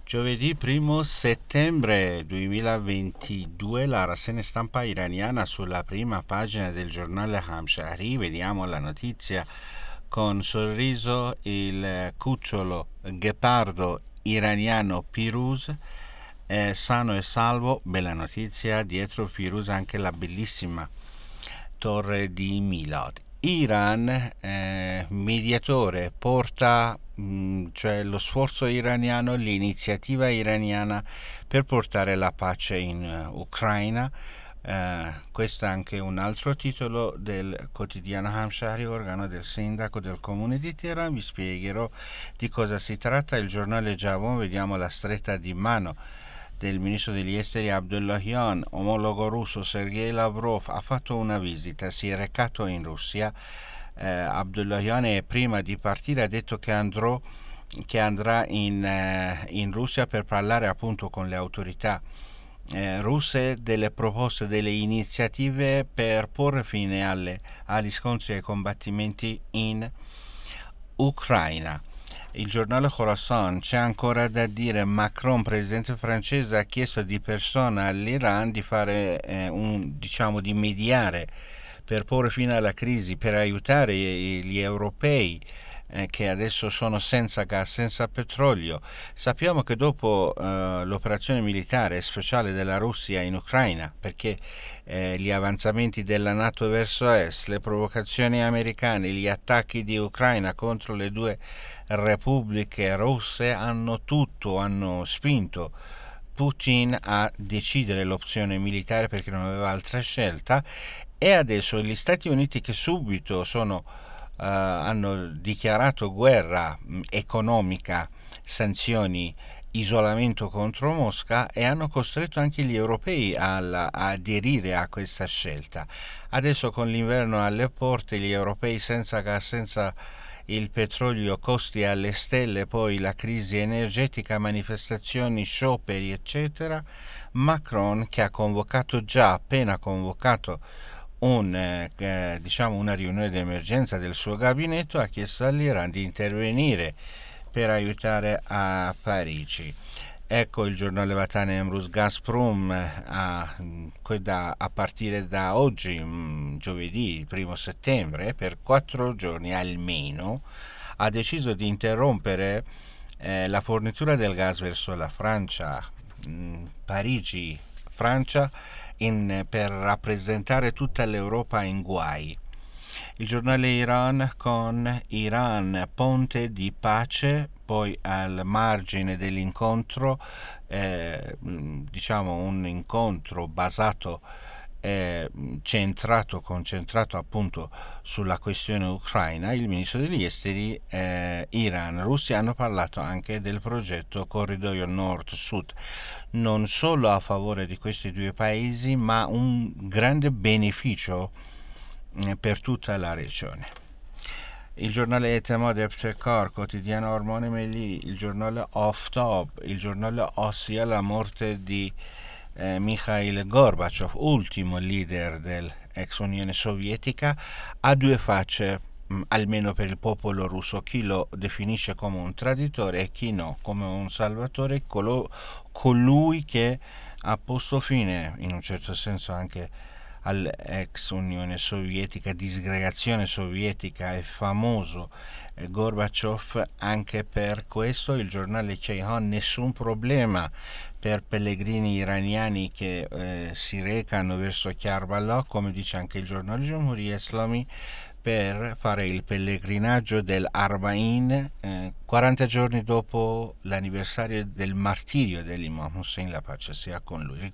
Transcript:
Giovedì 1 settembre 2022 la rassegna stampa iraniana sulla prima pagina del giornale Hamshahri. Vediamo la notizia con sorriso: il cucciolo ghepardo iraniano Piruz è sano e salvo. Bella notizia, dietro Piruz anche la bellissima torre di Milad. Iran, mediatore, porta cioè lo sforzo iraniano, l'iniziativa iraniana per portare la pace in Ucraina. Questo è anche un altro titolo del quotidiano Hamshahri, organo del sindaco del comune di Teheran. Vi spiegherò di cosa si tratta. Il giornale Javon, vediamo la stretta di mano del ministro degli esteri Abdullahian. Omologo russo Sergei Lavrov ha fatto una visita, si è recato in Russia. Abdullahian prima di partire ha detto che andrà in Russia per parlare appunto con le autorità russe delle proposte, delle iniziative per porre fine agli scontri e ai combattimenti in Ucraina. Il giornale Khorasan, c'è ancora da dire. Macron, presidente francese, ha chiesto di persona all'Iran di fare di mediare per porre fine alla crisi, per aiutare gli europei che adesso sono senza gas, senza petrolio. Sappiamo che dopo l'operazione militare speciale della Russia in Ucraina, perché gli avanzamenti della NATO verso est, le provocazioni americane, gli attacchi di Ucraina contro le due repubbliche russe hanno spinto Putin a decidere l'opzione militare perché non aveva altra scelta, e adesso gli Stati Uniti, che subito hanno dichiarato guerra economica, sanzioni, isolamento contro Mosca, e hanno costretto anche gli europei a aderire a questa scelta. Adesso, con l'inverno alle porte, gli europei senza gas, senza il petrolio, costi alle stelle, poi la crisi energetica, manifestazioni, scioperi eccetera. Macron, che ha appena convocato una riunione di emergenza del suo gabinetto, ha chiesto all'Iran di intervenire per aiutare a Parigi. Ecco il giornale Vatan Emruz. Gazprom a partire da oggi, giovedì 1 settembre, per 4 giorni almeno, ha deciso di interrompere la fornitura del gas verso la Francia, Parigi, Francia, per rappresentare tutta l'Europa in guai. Il giornale Iran, con Iran ponte di pace, poi al margine dell'incontro, un incontro basato, concentrato appunto sulla questione ucraina. Il ministro degli esteri Iran, Russia hanno parlato anche del progetto corridoio nord-sud, non solo a favore di questi due paesi, ma un grande beneficio per tutta la regione. Il giornale Etemad Ebtekar, quotidiano Ormone Meli, il giornale Oftab, il giornale Ossia, la morte di Mikhail Gorbaciov, ultimo leader dell'ex Unione Sovietica, ha due facce, almeno per il popolo russo: chi lo definisce come un traditore e chi no, come un salvatore, colui che ha posto fine in un certo senso anche all'ex Unione Sovietica, disgregazione sovietica. È famoso Gorbaciov anche per questo. Il giornale Ceyhan, nessun problema per pellegrini iraniani che si recano verso Karbala, come dice anche il giornale Jamhuri Islami, per fare il pellegrinaggio del Arbain, 40 giorni dopo l'anniversario del martirio dell'Imam Hussein, la pace sia con lui.